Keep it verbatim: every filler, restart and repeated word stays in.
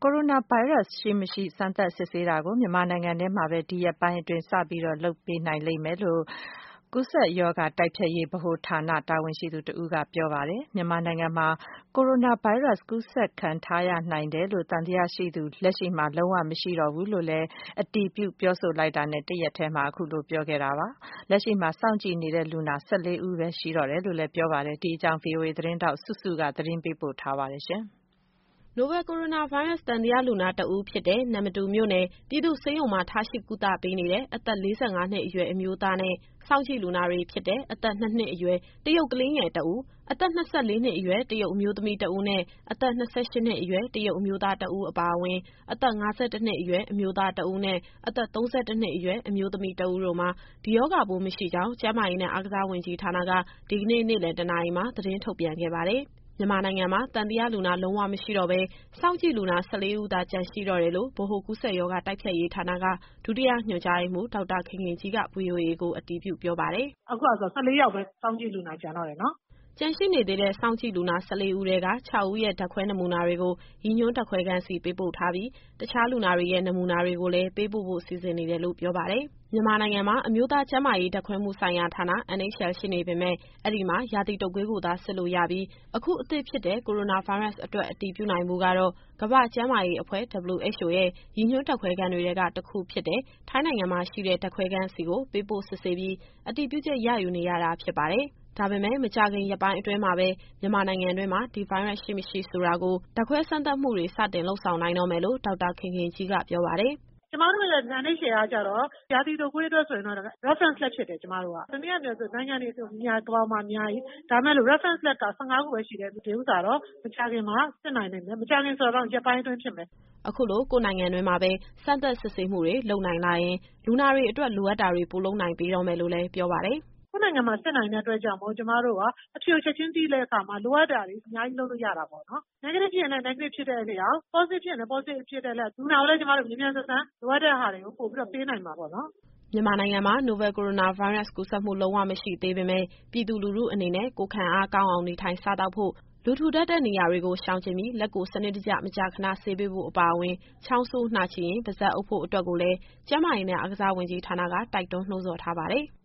ကိုရိုနာဗိုင်းရပ်စ်ရှိမရှိ စမ်းသပ်စစ်ဆေးတာကို မြန်မာနိုင်ငံထဲမှာပဲ ဒီရက်ပိုင်းအတွင်း စပြီးလုပ်ပေးနိုင်လိမ့်မယ်လို့ ကူးစက်ရောဂါတိုက်ဖျက်ရေးဗဟိုဌာန တာဝန်ရှိသူတဦးကပြောပါတယ်။ မြန်မာနိုင်ငံမှာ ကိုရိုနာဗိုင်းရပ်စ်ကူးစက်ခံထားရနိုင်တယ်လို့ သံသယရှိသူ လက်ရှိမှာ လုံးဝမရှိတော့ဘူးလို့လည်း အတည်ပြုပြောဆိုလိုက်တာနဲ့ တရက်ထဲမှာ အခုလိုပြောခဲ့တာပါ။ လက်ရှိမှာ စောင့်ကြည့်နေတဲ့လူနာ ၁၄ ဦးပဲရှိတော့တယ်လို့လည်းပြောပါတယ်။ ဒီအကြောင်း ဗွီအိုအေသတင်းထောက်စုစုက သတင်းပေးပို့ထားပါတယ်။နိုဗယ်ကိုရိုနာဗိုင်းရပ်စ် သံသယလူနာတဦးဖြစ်တဲ့ နမ္မတူမြို့နယ် ပြည်သူ့ဆေးရုံမှာ ထားရှိကုသပေးနေတဲ့ အသက် ၄၅ နှစ်အရွယ်အမျိုးသားနဲ့ စောင့်ကြည့်လူနာတွေဖြစ်တဲ့ အသက် ၂ နှစ်အရွယ် တရုတ်ကလေးငယ်တဦး၊ အသက် ၂၄ နှစ်အရွယ် တရုတ်အမျိုးသမီးတဦးနဲ့ အသက် ၂၈ နှစ်အရွယ် တရုတ်အမျိုးသားတဦးအပါအဝင် အသက် ၅၁ နှစ်အရွယ် အမျိုးသားတဦးနဲ့ အသက် ၃၁ နှစ်အရွယ် အမျိုးသမီးတဦးတို့မှာ ဒီရောဂါပိုးမရှိကြောင်း ကျန်းမာရေးနဲ့ အားကစားဝန်ကြီးဌာနက ဒီကနေ့ နေ့လည်တနာရီမှာ သတင်းထုတ်ပြန်ခဲ့ပါတယ်။ မြန်မာနိုင်ငံမှာ သံသယလူနာလုံးဝမရှိတော့ဘဲ စောင့်ကြည့်လူနာ ၁၄ ဦးသာ ကျန်ရှိတော့တယ်လို့ ဗဟိုကူးစက်ရောဂါတိုက်ဖျက်ရေးဌာနက ဒုတိယညွှန်ကြားရေးမှူး ဒေါက်တာခင်ခင်ကြီးက ဗွီအိုအေကိုအတည်ပြုပြောပါတယ်။ “အခုဟာဆို ၁၄ ယောက်ပဲစောင့်ကြည့်လူနာကျန်တော့တယ်နော်။ ” ကျန်ရှိနေသေးတဲ့ စောင့်ကြည့်လူနာ ၁၄ ဦးထဲက ၆ ဦးရဲ့ ဓာတ်ခွဲနမူနာတွေကို ရည်ညွှန်းဓာတ်ခွဲခန်းဆီပေးပို့ထားပြီး တခြားလူနာတွေရဲ့ နမူနာတွေကိုလည်း ပေးပို့ဖို့စီစဉ်နေတယ်လို့ ပြောပါတယ်။ မြန်မာနိုင်ငံမှာ အမျိုးသားကျန်းမာရေးဓာတ်ခွဲမှုဆိုင်ရာဌာန N H L ရှိနေပေမယ့် အဲဒီမှာ ရာသီတုပ်ကွေးကိုသာ စစ်လို့ရပြီး အခုအသစ်ဖြစ်တဲ့ ကိုရိုနာဗိုင်းရပ်စ်အတွက် အတည်ပြုနိုင်ဖို့ကတော့ ကမ္ဘာ့ကျန်းမာရေးအဖွဲ့ W H O ရဲ့ ရည်ညွှန်းဓာတ်ခွဲခန်းတွေထဲက တခုဖြစ်တဲ့ ထိုင်းနိုင်ငံမှာရှိတဲ့ ဓာတ်ခွဲခန်းဆီကို ပေးပို့စစ်ဆေးပြီး အတည်ပြုချက်ရယူနေရတာဖြစ်ပါတယ်။ ဒါပေမယ့် မကြာခင်ရက်ပိုင်းအတွင်းမှာပဲ မြန်မာနိုင်ငံတွင်းမှာ ဒီဗိုင်းရပ်စ်ရှိမရှိဆိုတာကို ဓာတ်ခွဲစမ်းသပ်မှုတွေ စတင်လုပ်ဆောင်နိုင်တော့မယ်လို့ ဒေါက်တာခင်ခင်ကြီးကပြောပါတယ်။ “ကျမတို့ရဲ့ N H L ကကျတော့ ရာသီတုပ်ကွေးအတွက်ဆိုရင်တော့ Reference Lab ဖြစ်တယ်ကျမတို့က။ တနည်းအားဖြင့်ပြောရင် နိုင်ငံတွေကမ္ဘာပေါ်မှာအများကြီး။ ဒါပေမယ့်လို့ Reference Lab က ၁၅ ခုပဲရှိတယ်။ ဒီဥစ္စာတော့မကြာခင်မှာစစ်နိုင်လိမ့်မယ်။ မကြာခင်ဆိုတာကတော့ ရက်ပိုင်းအတွင်းဖြစ်မယ်။ ” အခုလို ကိုယ့်နိုင်ငံတွင်းမှာပဲ စမ်းသပ်စစ်ဆေးမှုတွေလုပ်နိုင်လာရင် လူနာတွေအတွက် လိုအပ်တာတွေ ပိုလုပ်နိုင်ပေတော့မယ်လို့လည်း ပြောပါတယ်။ “ကိုယ့်နိုင်ငံမှာစစ်နိုင်တဲ့အတွက်ကြောင့်မို့ ကျမတို့ကအဖြေကိုချက်ချင်းသိတဲ့အခါမှာ လိုအပ်တာတွေအများကြီးလုပ်လို့ရတာပေါ့နော်။ Negative ဖြစ်ရင်လည်း Negative ဖြစ်တဲ့အလျောက်၊ Positive ဖြစ်ရင်လည်း Positive ဖြစ်တဲ့အလျောက်လူနာကိုလည်း ကျမတို့မြန်မြန်ဆန်ဆန်လိုအပ်တဲ့ဟာတွေကိုပို့ပြီးတော့ပေးနိုင်မှာပေါ့နော်။ ” မြန်မာနိုင်ငံမှာ နိုဗယ်ကိုရိုနာဗိုင်းရပ်စ်ကူးစက်မှု လုံးဝမရှိသေးပေမယ့် ပြည်သူလူထုအနေနဲ့ ကိုယ်ခံအားကောင်းအောင် နေထိုင်စားသောက်ဖို့၊ လူထူထပ်တဲ့နေရာတွေကို ရှောင်ကြဉ်ပြီး လက်ကိုစနစ်တကျ မကြာခဏဆေးပေးဖို့အပါအဝင် ချောင်းဆိုးနှာချေရင် ပါးစပ်အုပ်ဖို့အတွက်ကိုလည်း ကျန်းမာရေးနဲ့ အားကစားဝန်ကြီးဌာနက တိုက်တွန်းနှိုးဆော်ထားပါတယ်။